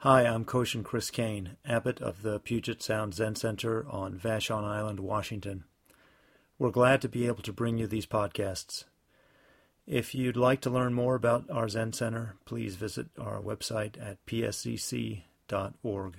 Hi, I'm Koshin Chris Kane, abbot of the Puget Sound Zen Center on Vashon Island, Washington. We're glad to be able to bring you these podcasts. If you'd like to learn more about our Zen Center, please visit our website at pscc.org.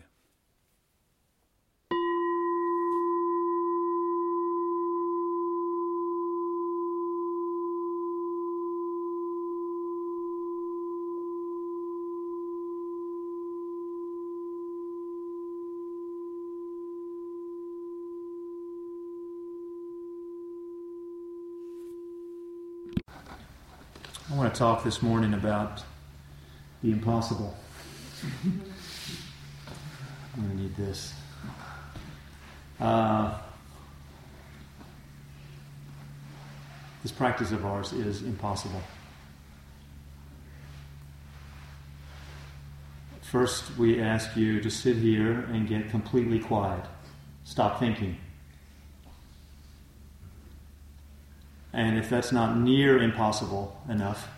I want to talk this morning about the impossible. I'm going to need this. This practice of ours is impossible. First, we ask you to sit here and get completely quiet. Stop thinking. And if that's not near impossible enough,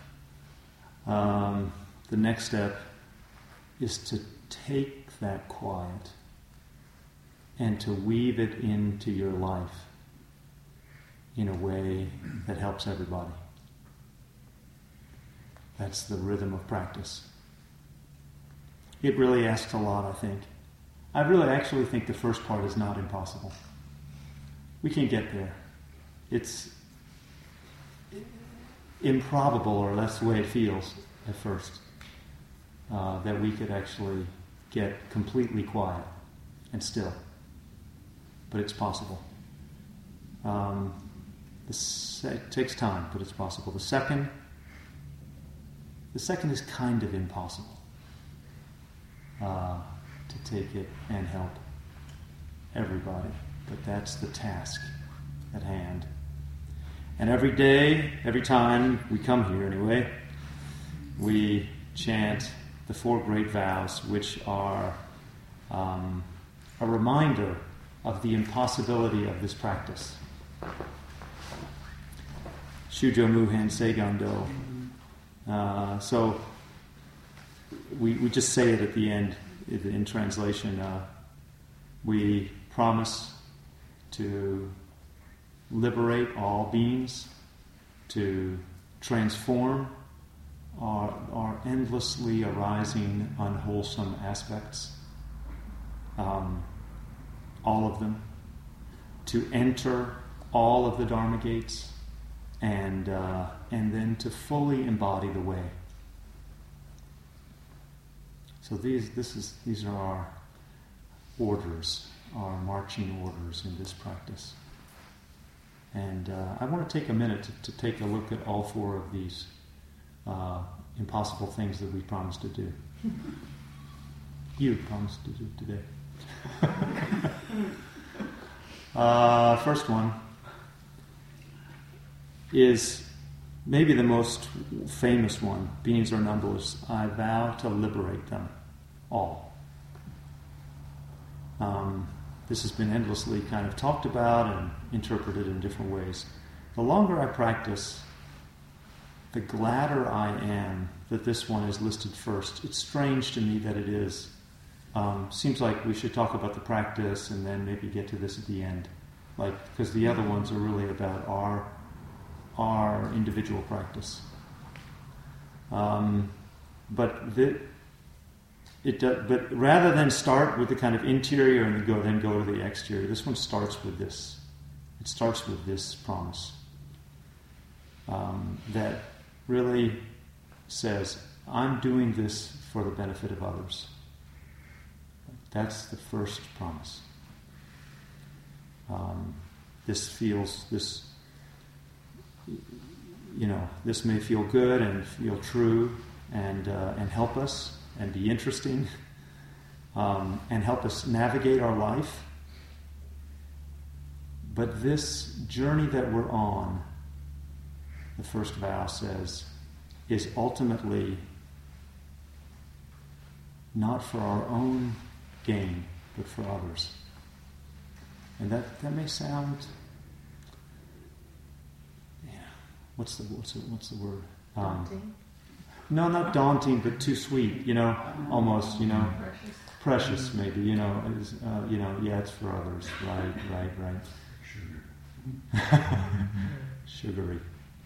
the next step is to take that quiet and to weave it into your life in a way that helps everybody. That's the rhythm of practice. It really asks a lot, I think. I really actually think the first part is not impossible. We can get there. It's improbable, or that's the way it feels at first, that we could actually get completely quiet and still. But it's possible. It takes time, but it's possible. The second is kind of impossible, to take it and help everybody. But that's the task at hand. And every day, every time we come here anyway, we chant the four great vows, which are a reminder of the impossibility of this practice. Shujo Muhen Seigando. So we just say it at the end in translation. We promise to liberate all beings, to transform our endlessly arising unwholesome aspects, all of them, to enter all of the Dharma gates, and then to fully embody the way. So these are our orders, our marching orders in this practice. And I want to take a minute to take a look at all four of these impossible things that we promised to do. You promised to do today. First one is maybe the most famous one. Beings are numberless. I vow to liberate them all. This has been endlessly kind of talked about and interpreted in different ways. The longer I practice, the gladder I am that this one is listed first. It's strange to me that it is. Seems like we should talk about the practice and then maybe get to this at the end, because the other ones are really about our individual practice. But rather than start with the kind of interior and then go to the exterior, this one starts with this. It starts with this promise that really says, I'm doing this for the benefit of others. That's the first promise. This may feel good and feel true and help us and be interesting and help us navigate our life. But this journey that we're on, the first vow says, is ultimately not for our own gain, but for others. And that may sound, what's the word? Daunting. No, not daunting, but too sweet. Almost. Precious, maybe. Yeah, it's for others. Right. Sugary.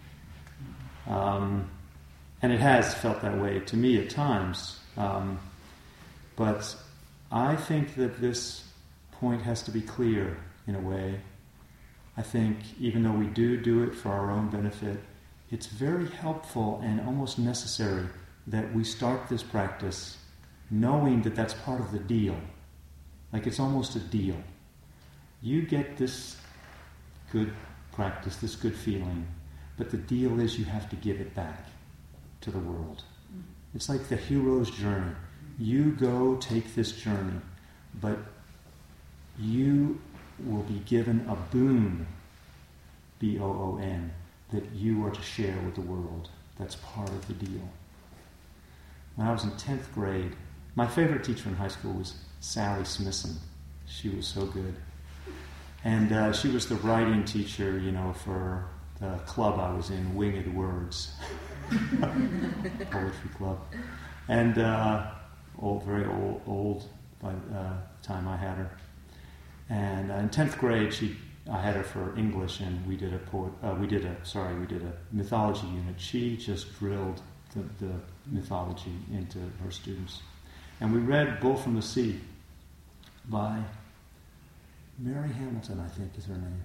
And it has felt that way to me at times. But I think that this point has to be clear in a way. I think even though we do it for our own benefit, it's very helpful and almost necessary that we start this practice knowing that that's part of the deal. Like it's almost a deal. You get this good practice, this good feeling, but the deal is you have to give it back to the world. It's like the hero's journey. You go take this journey, but you will be given a boon, B-O-O-N, that you are to share with the world. That's part of the deal. When I was in 10th grade, my favorite teacher in high school was Sally Smithson. She was so good. And she was the writing teacher, for the club I was in, Winged Words. Poetry club. And very old by the time I had her. And in 10th grade, I had her for English, and we did a mythology unit. She just drilled the mythology into her students. And we read Bull from the Sea by Mary Hamilton, I think is her name.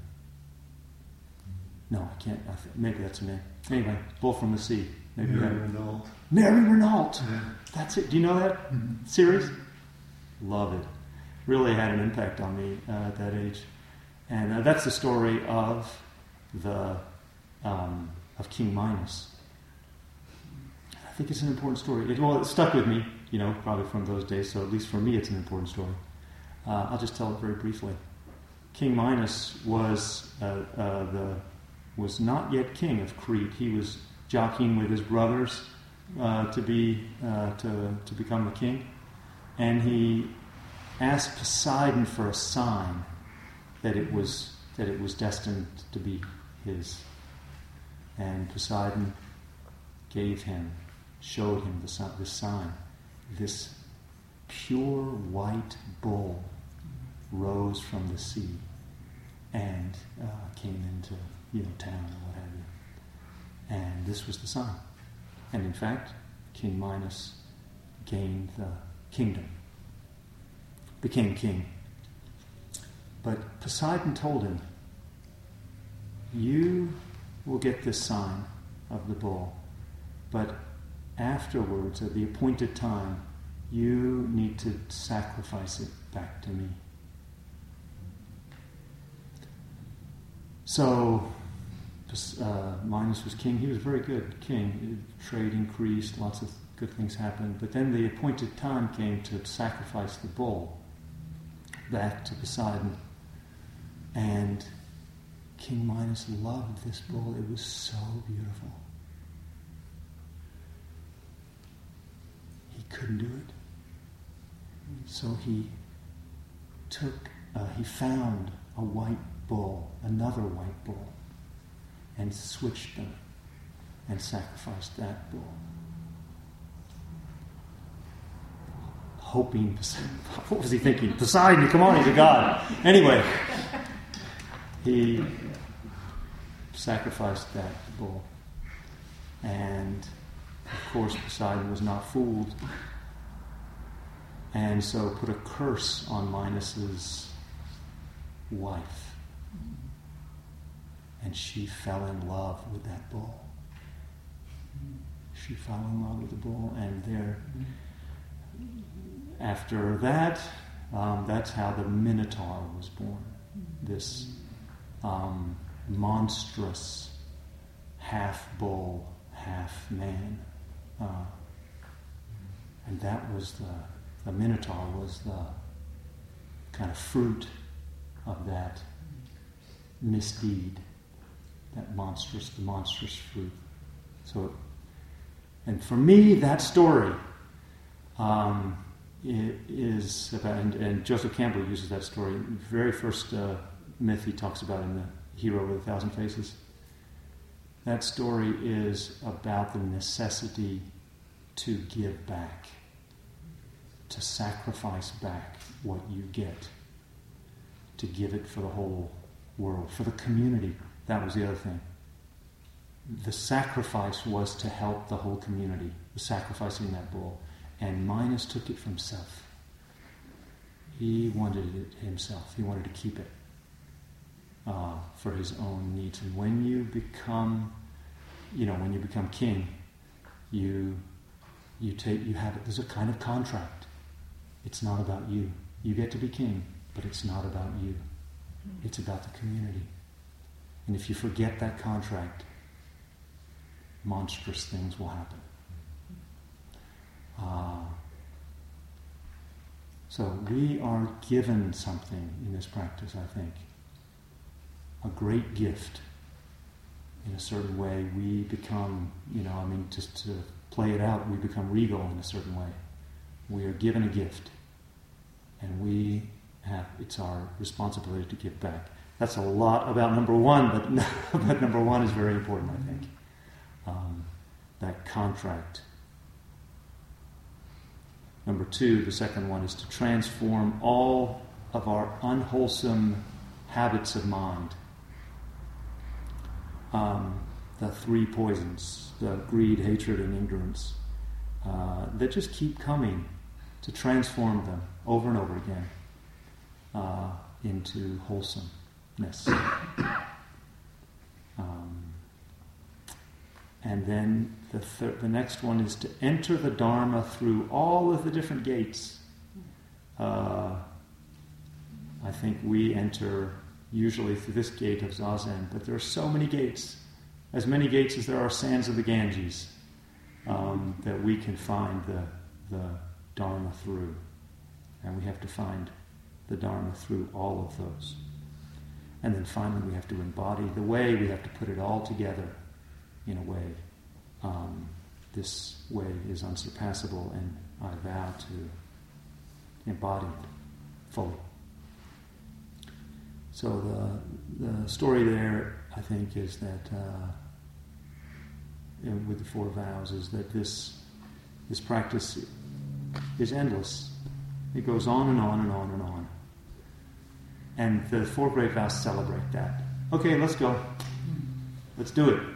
No, I can't. Maybe that's her name. Anyway, Bull from the Sea. Maybe Mary Renault. Mary Renault. Yeah. That's it. Do you know that series? Love it. Really had an impact on me at that age. And that's the story of King Minos. I think it's an important story. It stuck with me, probably from those days. So at least for me, it's an important story. I'll just tell it very briefly. King Minos was not yet king of Crete. He was jockeying with his brothers to become the king, and he asked Poseidon for a sign that it was destined to be his. And Poseidon showed him this sign. This pure white bull rose from the sea and came into town or what have you. And this was the sign. And in fact, King Minos gained the kingdom, became king. But Poseidon told him, you will get this sign of the bull, but afterwards, at the appointed time, you need to sacrifice it back to me. So, Minos was king. He was a very good king. Trade increased, lots of good things happened. But then the appointed time came to sacrifice the bull back to Poseidon. And King Minos loved this bull. It was so beautiful. He couldn't do it. So he found a white bull, another white bull, and switched them and sacrificed that bull. Hoping, what was he thinking? Poseidon, come on, he's a god. Anyway, he sacrificed that bull. And, of course, Poseidon was not fooled. And so put a curse on Minos's wife. And she fell in love with that bull. She fell in love with the bull, and after that, that's how the Minotaur was born. This monstrous half bull, half man. And that was the Minotaur was the kind of fruit of that misdeed, the monstrous fruit. So, and for me, that story is about, and Joseph Campbell uses that story. The very first myth he talks about in The Hero with 1,000 Faces. That story is about the necessity to give back, to sacrifice back what you get, to give it for the whole world, for the community. That was the other thing. The sacrifice was to help the whole community, the sacrificing that bull. And Minos took it for himself. He wanted it himself. He wanted to keep it for his own needs. And when you become, when you become king, you have it. There's a kind of contract. It's not about you. You get to be king, but it's not about you. It's about the community. And if you forget that contract, monstrous things will happen. So we are given something in this practice, I think. A great gift. In a certain way, we become, just to play it out, we become regal in a certain way. We are given a gift. And it's our responsibility to give back. That's a lot about number one, but number one is very important, I think. That contract. Number two, the second one, is to transform all of our unwholesome habits of mind. The three poisons, the greed, hatred, and ignorance, that just keep coming, to transform them over and over again into wholesomeness. And then the next one is to enter the Dharma through all of the different gates. I think we enter usually through this gate of Zazen, but there are so many gates, as many gates as there are sands of the Ganges, that we can find the Dharma through. And we have to find the Dharma through all of those. And then finally we have to embody the way, we have to put it all together in a way. This way is unsurpassable, and I vow to embody it fully. So the story there, I think, is that with the four vows, is that this practice is endless. It goes on and on and on and on. And the four great vows celebrate that. Okay, let's go. Let's do it.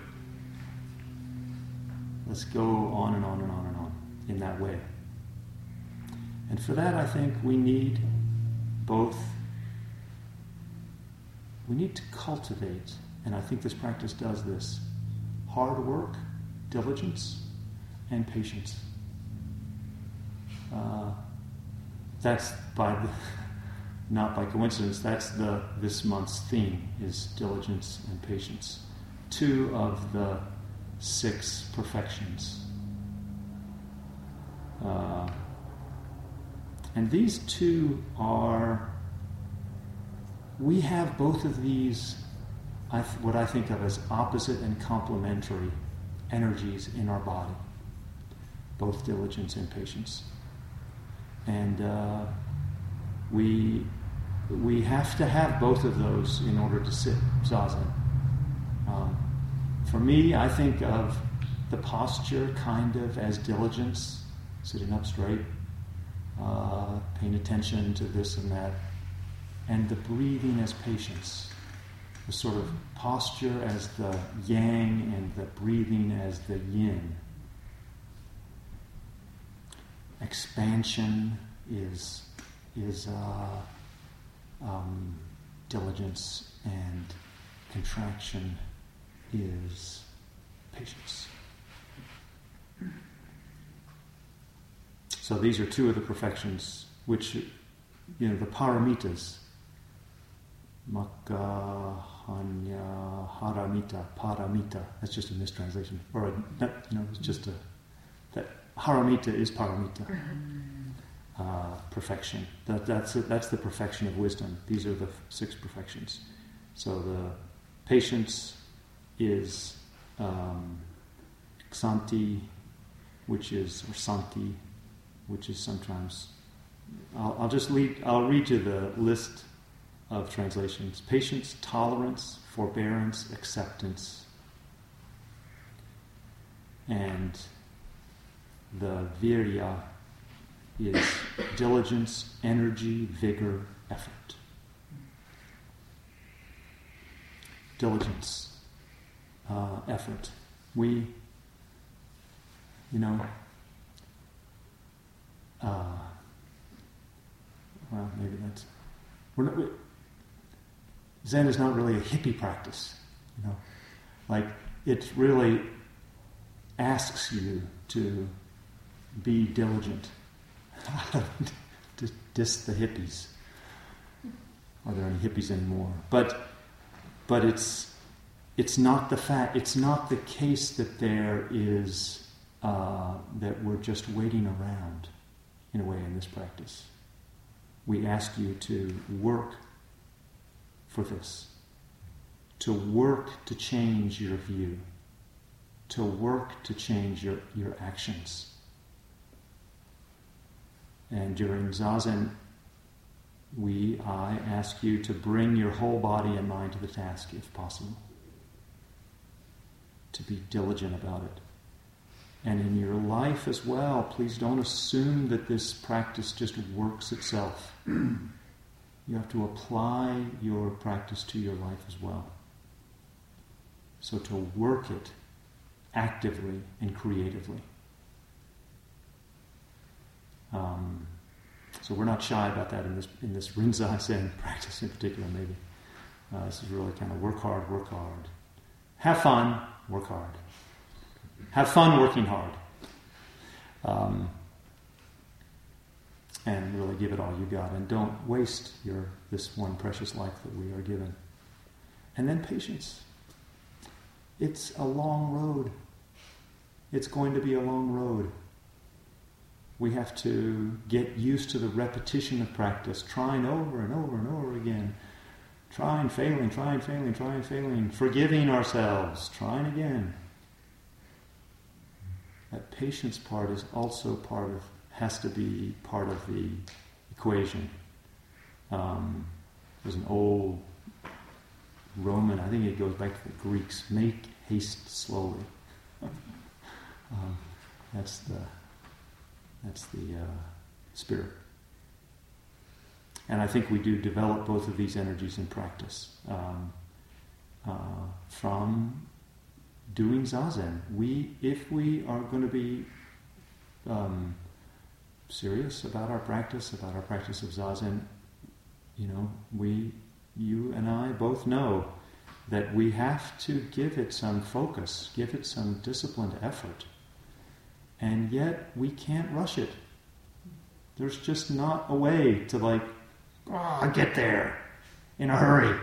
Let's go on and on and on and on in that way. And for that, I think we need both. We need to cultivate, and I think this practice does this, hard work, diligence, and patience. That's not by coincidence. That's this month's theme, is diligence and patience. 2 of the 6 perfections. And these 2 are, we have both of these, what I think of as opposite and complementary energies in our body, both diligence and patience. And we have to have both of those in order to sit Zazen. For me, I think of the posture kind of as diligence, sitting up straight, paying attention to this and that, and the breathing as patience. The sort of posture as the yang and the breathing as the yin. Expansion is diligence, and contraction is patience. So these are 2 of the perfections, which, the paramitas, Makka, Hanya, Haramita, Paramita. That's just a mistranslation, or it's just that Haramita is Paramita. Perfection. That's the perfection of wisdom. These are the 6 perfections. So the patience is Xanti, or Santi, which is sometimes. I'll read you the list of translations. Patience, tolerance, forbearance, acceptance, and the virya is diligence, energy, vigor, effort. Diligence, effort. We, well, maybe that's... Zen is not really a hippie practice, Like, it really asks you to be diligent. To diss the hippies. Are there any hippies anymore? But it's not the fact. It's not the case that there is that we're just waiting around, in a way, in this practice. We ask you to work for this, to work to change your view, to work to change your actions. And during Zazen, I ask you to bring your whole body and mind to the task, if possible. To be diligent about it. And in your life as well, please don't assume that this practice just works itself. You have to apply your practice to your life as well. So to work it actively and creatively. So we're not shy about that in this Rinzai Zen practice in particular, maybe. This is really kind of work hard. Have fun, work hard. Have fun working hard. And really give it all you got. And don't waste this one precious life that we are given. And then patience. It's a long road. It's going to be a long road. We have to get used to the repetition of practice, trying over and over and over again. Trying, failing, forgiving ourselves, trying again. That patience part is also has to be part of the equation. There's an old Roman, I think it goes back to the Greeks, make haste slowly. That's the spirit. And I think we do develop both of these energies in practice. From doing Zazen, if we are going to be serious about our practice of Zazen, you and I both know that we have to give it some focus, give it some disciplined effort. And yet we can't rush it. There's just not a way to get there in a hurry.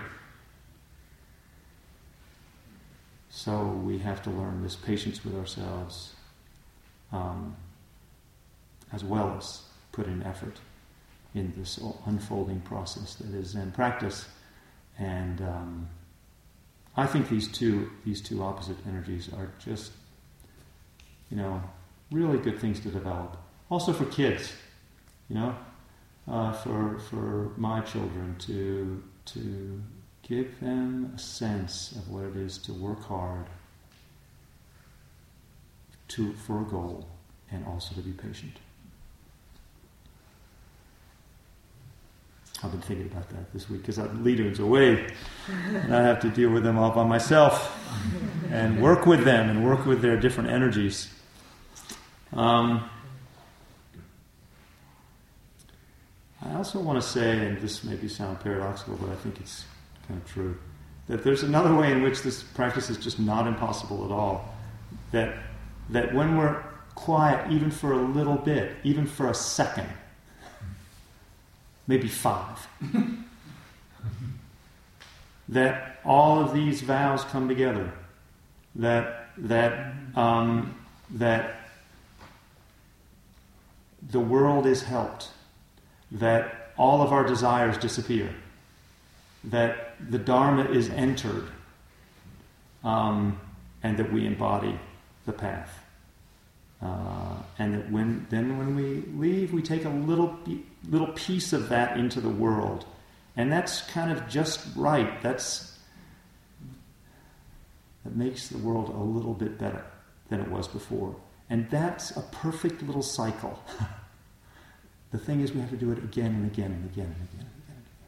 So we have to learn this patience with ourselves, as well as put in effort in this unfolding process that is Zen practice. And I think these two opposite energies are just, really good things to develop. Also for kids, for my children to give them a sense of what it is to work hard for a goal, and also to be patient. I've been thinking about that this week because Leader's away, and I have to deal with them all by myself and work with them and work with their different energies. I also want to say, and this maybe sound paradoxical, but I think it's kind of true, that there's another way in which this practice is just not impossible at all. That when we're quiet, even for a little bit, even for a second, maybe 5, that all of these vows come together. That the world is helped. That all of our desires disappear. That the Dharma is entered. And that we embody the path. And that when we leave, we take a little piece of that into the world. And that's kind of just right. That makes the world a little bit better than it was before. And that's a perfect little cycle. The thing is, we have to do it again and again and again and again and again and again.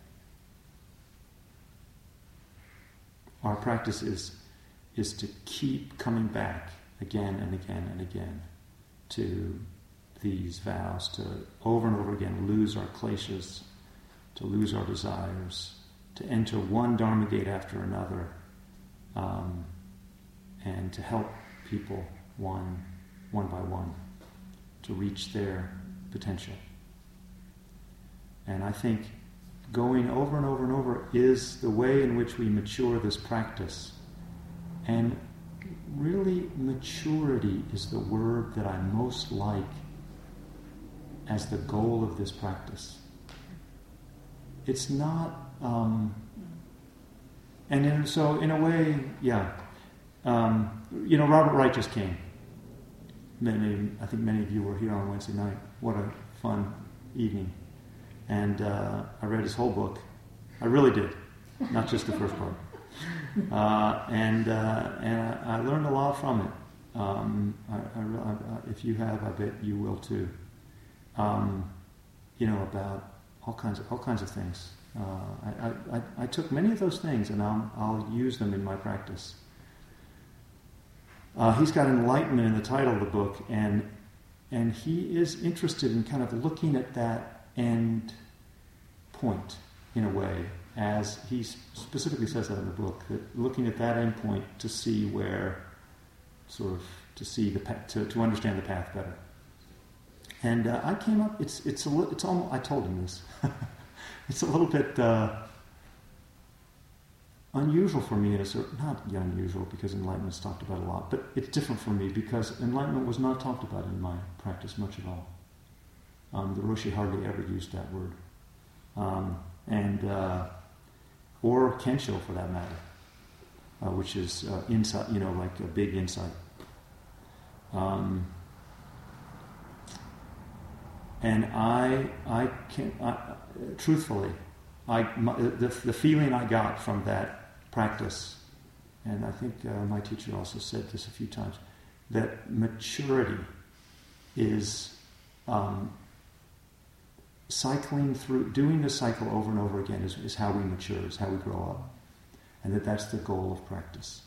Our practice is to keep coming back again and again and again to these vows, to over and over again lose our kleshas, to lose our desires, to enter one Dharma gate after another, and to help people one by one to reach their potential. And I think going over and over and over is the way in which we mature this practice. And really, maturity is the word that I most like as the goal of this practice. It's not, so in a way, Robert Wright just came. I think many of you were here on Wednesday night. What a fun evening. And I read his whole book. I really did, not just the first part. And I learned a lot from it. If you have, I bet you will too. About all kinds of things. I took many of those things, and I'll use them in my practice. He's got enlightenment in the title of the book, and he is interested in kind of looking at that end point in a way, as he specifically says that in the book, that looking at that end point to see where, sort of, to see the to understand the path better. And I came up. It's almost. I told him this. It's a little bit unusual for me, not unusual because enlightenment is talked about a lot, but it's different for me because enlightenment was not talked about in my practice much at all. The Roshi hardly ever used that word, or Kensho for that matter, which is insight, like a big insight. And truthfully, the feeling I got from that practice, and I think my teacher also said this a few times, that maturity is cycling through, doing the cycle over and over again is how we mature, is how we grow up, and that's the goal of practice.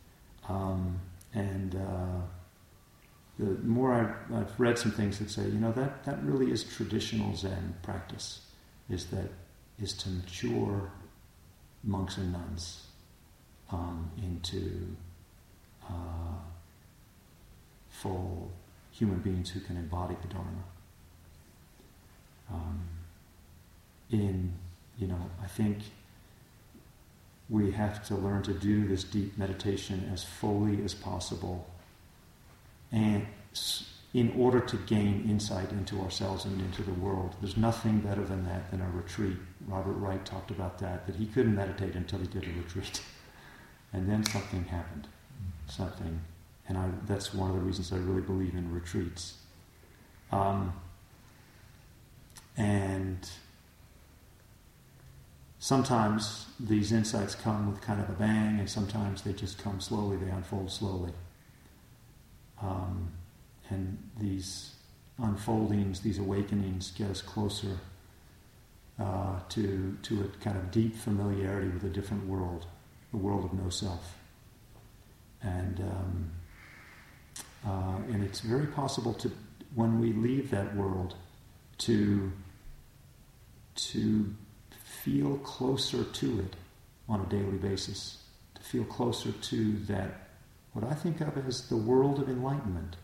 The more I've read some things that say, that really is traditional Zen practice, is to mature monks and nuns into full human beings who can embody the Dharma. I think we have to learn to do this deep meditation as fully as possible, and in order to gain insight into ourselves and into the world. There's nothing better than that, than a retreat. Robert Wright talked about that he couldn't meditate until he did a retreat. And then something happened. That's one of the reasons I really believe in retreats. And sometimes these insights come with kind of a bang, and sometimes they just come slowly, they unfold slowly. And these unfoldings, these awakenings get us closer to a kind of deep familiarity with a different world, the world of no self. And it's very possible to, when we leave that world, to feel closer to it on a daily basis, to feel closer to that, what I think of as the world of enlightenment.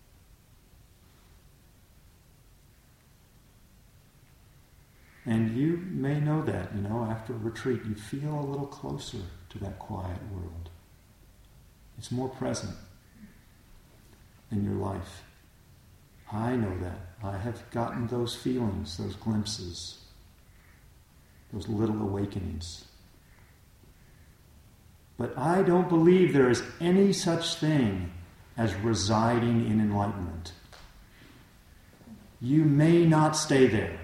And you may know that, after a retreat, you feel a little closer to that quiet world. It's more present in your life. I know that. I have gotten those feelings, those glimpses, those little awakenings. But I don't believe there is any such thing as residing in enlightenment. You may not stay there.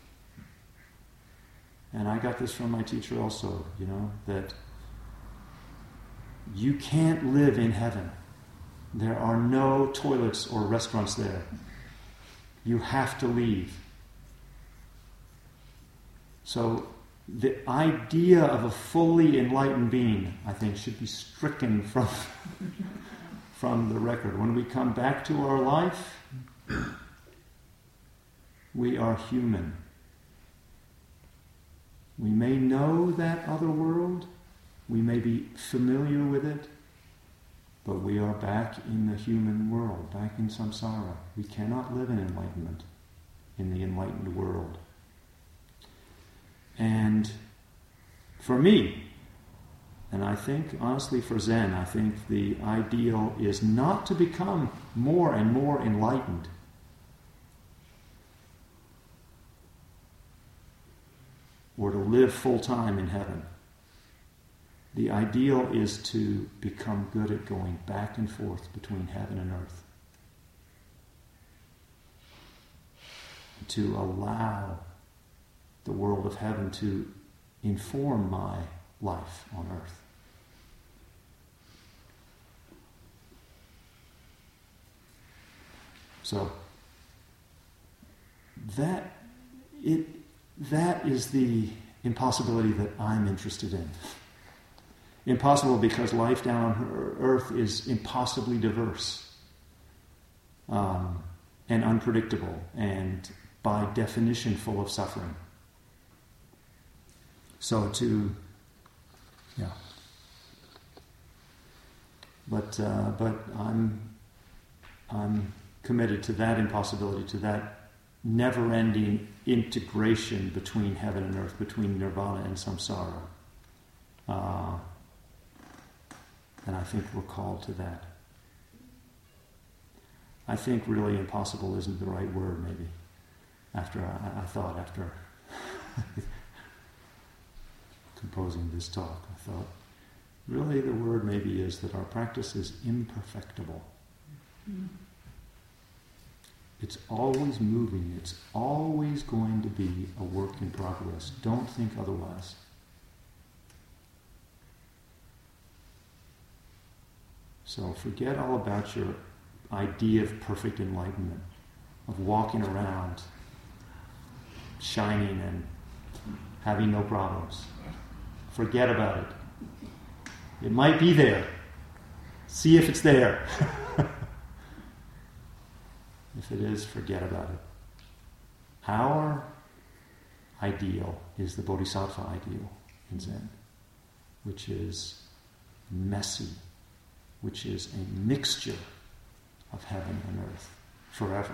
And I got this from my teacher also, that you can't live in heaven. There are no toilets or restaurants there. You have to leave. So the idea of a fully enlightened being, I think, should be stricken from the record. When we come back to our life, we are human. We may know that other world, we may be familiar with it, but we are back in the human world, back in samsara. We cannot live in enlightenment, in the enlightened world. And for me, and I think honestly for Zen, I think the ideal is not to become more and more enlightened, or to live full-time in heaven. The ideal is to become good at going back and forth between heaven and earth. To allow the world of heaven to inform my life on earth. So that is the impossibility that I'm interested in. Impossible because life down on earth is impossibly diverse and unpredictable and by definition full of suffering. So but I'm committed to that impossibility, to that never-ending integration between heaven and earth, between nirvana and samsara. And I think we're called to that. I think really impossible isn't the right word, maybe. After composing this talk, I thought, really the word maybe is that our practice is imperfectible. Mm. It's always moving. It's always going to be a work in progress. Don't think otherwise. So forget all about your idea of perfect enlightenment, of walking around, shining and having no problems. Forget about it. It might be there. See if it's there. If it is, forget about it. Our ideal is the Bodhisattva ideal in Zen, which is messy, which is a mixture of heaven and earth forever.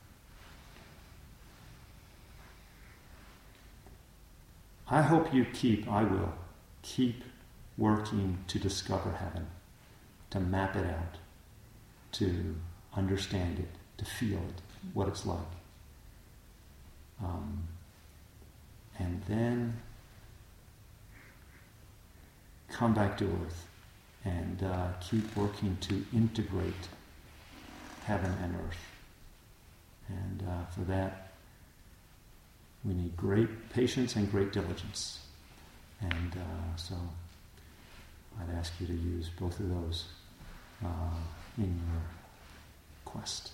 I will keep working to discover heaven, to map it out, to understand it, to feel it, what it's like. And then come back to earth and keep working to integrate heaven and earth. And for that, we need great patience and great diligence. And so I'd ask you to use both of those in your quest.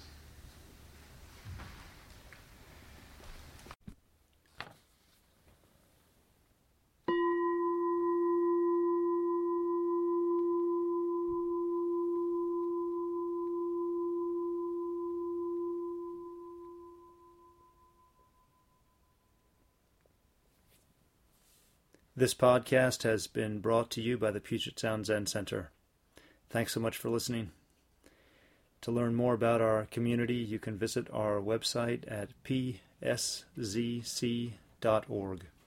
This podcast has been brought to you by the Puget Sound Zen Center. Thanks so much for listening. To learn more about our community, you can visit our website at pszc.org.